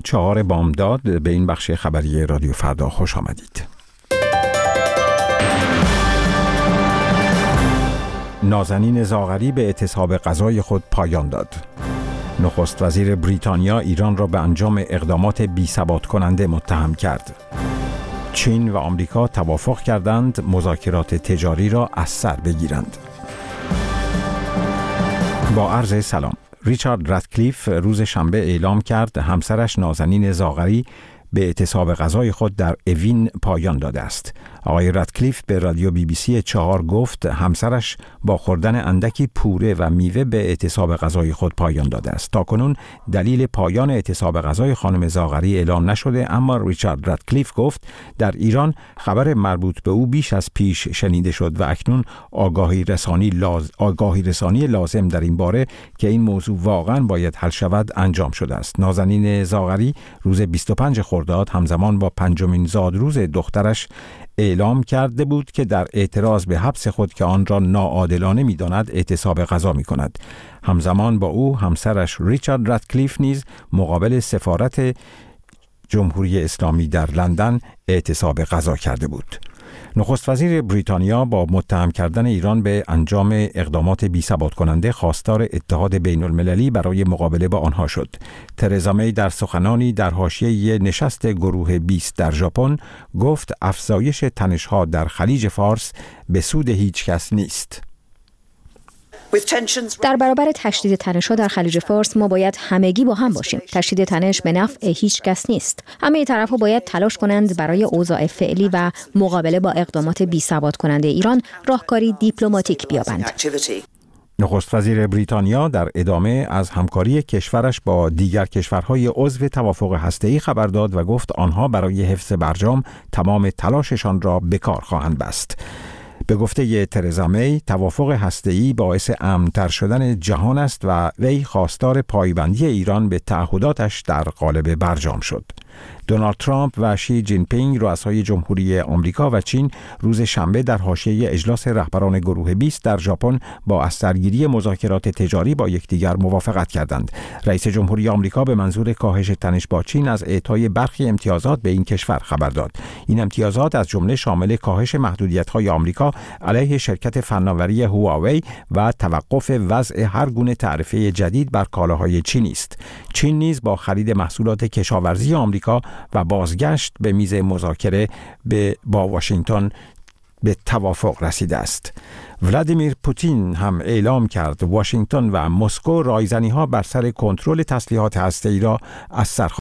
4 بامداد به این بخش خبری رادیو فردا خوش آمدید. نازنین زاغری به اعتصاب غذای خود پایان داد. نخست وزیر بریتانیا ایران را به انجام اقدامات بی‌ثبات کننده متهم کرد. چین و آمریکا توافق کردند مذاکرات تجاری را از سر بگیرند. با عرض سلام. ریچارد رادکلیف روز شنبه اعلام کرد همسرش نازنین زاغری به اعتصاب غذای خود در اوین پایان داده است. آقای رادکلیف به رادیو BBC 4 گفت همسرش با خوردن اندکی پوره و میوه به اعتصاب غذای خود پایان داده است. تاکنون دلیل پایان اعتصاب غذای خانم زاغری اعلام نشده، اما ریچارد رادکلیف گفت در ایران خبر مربوط به او بیش از پیش شنیده شد و اکنون آگاهی رسانی لازم در این باره که این موضوع واقعا باید حل شود انجام شده است. نازنین زاغری روز 25 خرداد همزمان با 5مین زادروز دخترش اعلام کرده بود که در اعتراض به حبس خود که آن را ناعادلانه می‌داند اعتصاب غذا می‌کند. همزمان با او همسرش ریچارد رادکلیف نیز مقابل سفارت جمهوری اسلامی در لندن اعتصاب غذا کرده بود. نخست وزیر بریتانیا با متهم کردن ایران به انجام اقدامات بی‌ثبات کننده خواستار اتحاد بین المللی برای مقابله با آنها شد. ترزا می در سخنانی در حاشیه نشست گروه 20 در ژاپن گفت افزایش تنش‌ها در خلیج فارس به سود هیچ کس نیست. در برابر تشدید تنش‌ها در خلیج فارس ما باید همگی با هم باشیم. تشدید تنش به نفع هیچ کس نیست. همه طرف‌ها باید تلاش کنند برای اوضاع فعلی و مقابله با اقدامات بی‌ثبات کننده ایران راهکاری دیپلماتیک بیابند. نخست وزیر بریتانیا در ادامه از همکاری کشورش با دیگر کشورهای عضو توافق هسته‌ای خبر داد و گفت آنها برای حفظ برجام تمام تلاششان را به کار خواهند بست. به گفته ترزا می، توافق هسته‌ای باعث امن‌تر شدن جهان است و وی خواستار پایبندی ایران به تعهداتش در قالب برجام شد. دونالد ترامپ و شی جین پینگ رؤسای جمهوری آمریکا و چین روز شنبه در حاشیه اجلاس رهبران گروه 20 در ژاپن با از سرگیری مذاکرات تجاری با یکدیگر موافقت کردند. رئیس جمهوری آمریکا به منظور کاهش تنش با چین از اعطای برخی امتیازات به این کشور خبر داد. این امتیازات از جمله شامل کاهش محدودیت‌های آمریکا علیه شرکت فناوری هواوی و توقف وضع هر گونه تعرفه جدید بر کالاهای چینی است. چین نیز با خرید محصولات کشاورزی آمریکا و بازگشت به میز مذاکره با واشنگتن به توافق رسیده است. ولادیمیر پوتین هم اعلام کرد واشنگتن و مسکو رایزنی‌ها بر سر کنترل تسلیحات هسته‌ای را از سر